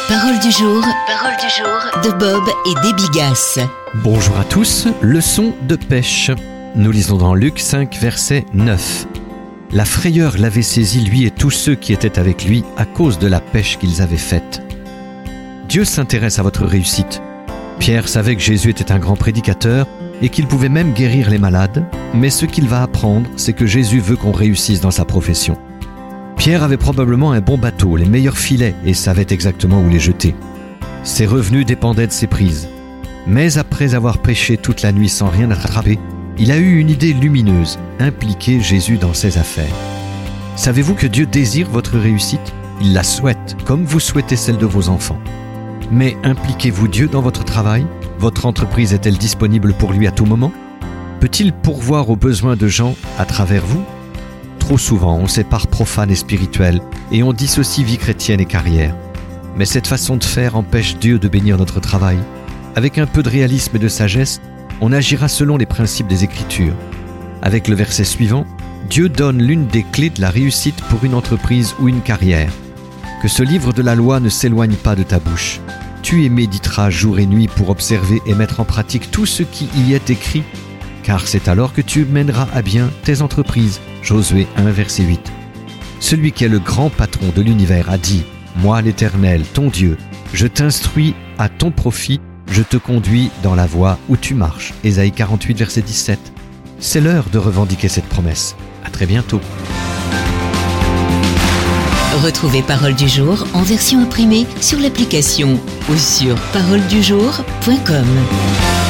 Parole du jour de Bob et Déby Gasse. Bonjour à tous, leçon de pêche. Nous lisons dans Luc 5, verset 9. La frayeur l'avait saisi, lui et tous ceux qui étaient avec lui, à cause de la pêche qu'ils avaient faite. Dieu s'intéresse à votre réussite. Pierre savait que Jésus était un grand prédicateur et qu'il pouvait même guérir les malades, mais ce qu'il va apprendre, c'est que Jésus veut qu'on réussisse dans sa profession. Pierre avait probablement un bon bateau, les meilleurs filets, et savait exactement où les jeter. Ses revenus dépendaient de ses prises. Mais après avoir pêché toute la nuit sans rien attraper, il a eu une idée lumineuse, impliquer Jésus dans ses affaires. Savez-vous que Dieu désire votre réussite ? Il la souhaite, comme vous souhaitez celle de vos enfants. Mais impliquez-vous Dieu dans votre travail ? Votre entreprise est-elle disponible pour lui à tout moment ? Peut-il pourvoir aux besoins de gens à travers vous ? Trop souvent, on sépare profane et spirituel et on dissocie vie chrétienne et carrière. Mais cette façon de faire empêche Dieu de bénir notre travail. Avec un peu de réalisme et de sagesse, on agira selon les principes des Écritures. Avec le verset suivant, Dieu donne l'une des clés de la réussite pour une entreprise ou une carrière. Que ce livre de la loi ne s'éloigne pas de ta bouche. Tu y méditeras jour et nuit pour observer et mettre en pratique tout ce qui y est écrit, car c'est alors que tu mèneras à bien tes entreprises. Josué 1, verset 8. Celui qui est le grand patron de l'univers a dit « Moi, l'Éternel, ton Dieu, je t'instruis à ton profit, je te conduis dans la voie où tu marches. » Ésaïe 48, verset 17. C'est l'heure de revendiquer cette promesse. À très bientôt. Retrouvez Parole du jour en version imprimée sur l'application ou sur paroledujour.com.